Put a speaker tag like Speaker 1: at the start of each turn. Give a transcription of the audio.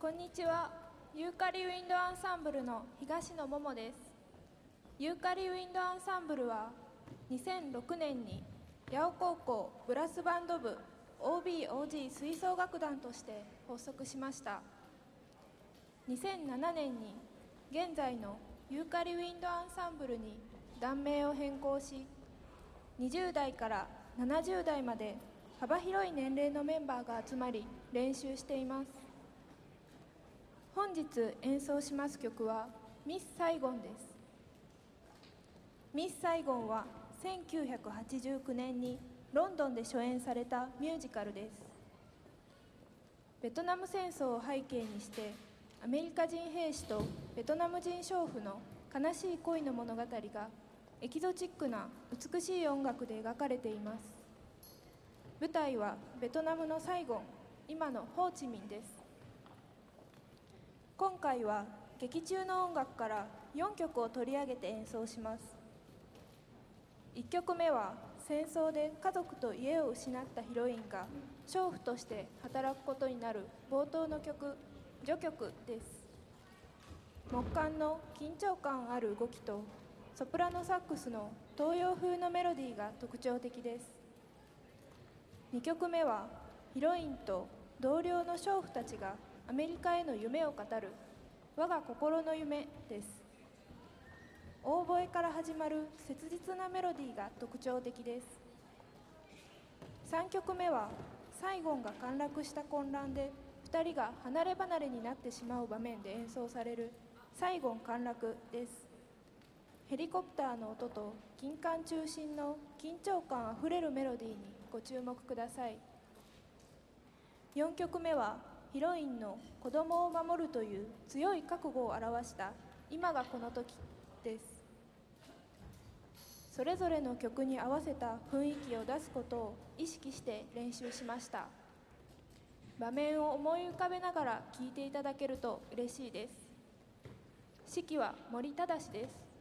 Speaker 1: こんにちは。ユーカリウィンドアンサンブルの東野桃です。ユーカリウィンドアンサンブルは2006年に八尾高校ブラスバンド部 OB/OG 吹奏楽団として発足しました。2007年に現在のユーカリウィンドアンサンブルに団名を変更し、20代から70代まで幅広い年齢のメンバーが集まり練習しています。本日演奏します曲はミス・サイゴンです。ミス・サイゴンは1989年にロンドンで初演されたミュージカルです。ベトナム戦争を背景にしてアメリカ人兵士とベトナム人娼婦の悲しい恋の物語がエキゾチックな美しい音楽で描かれています。舞台はベトナムのサイゴン、今のホーチミンです。今回は劇中の音楽から4曲を取り上げて演奏します。1曲目は戦争で家族と家を失ったヒロインが娼婦として働くことになる冒頭の曲、序曲です。木管の緊張感ある動きとソプラノサックスの東洋風のメロディーが特徴的です。2曲目はヒロインと同僚の娼婦たちがアメリカへの夢を語る我が心の夢です。オーボエから始まる切実なメロディーが特徴的です。3曲目はサイゴンが陥落した混乱で2人が離れ離れになってしまう場面で演奏されるサイゴン陥落です。ヘリコプターの音と金管中心の緊張感あふれるメロディーにご注目ください。4曲目はヒロインの子供を守るという強い覚悟を表した今がこの時です。それぞれの曲に合わせた雰囲気を出すことを意識して練習しました。場面を思い浮かべながら聴いていただけると嬉しいです。指揮は森忠です。